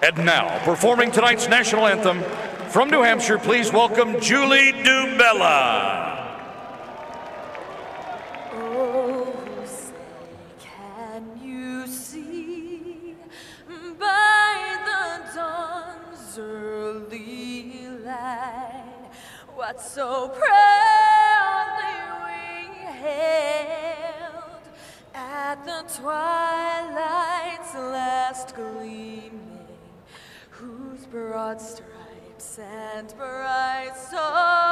And now, performing tonight's national anthem, from New Hampshire, please welcome Julie DuBella. Oh, say, can you see by the dawn's early light what so proudly we hailed at the twilight's last gleaming, whose broad stripes and bright stars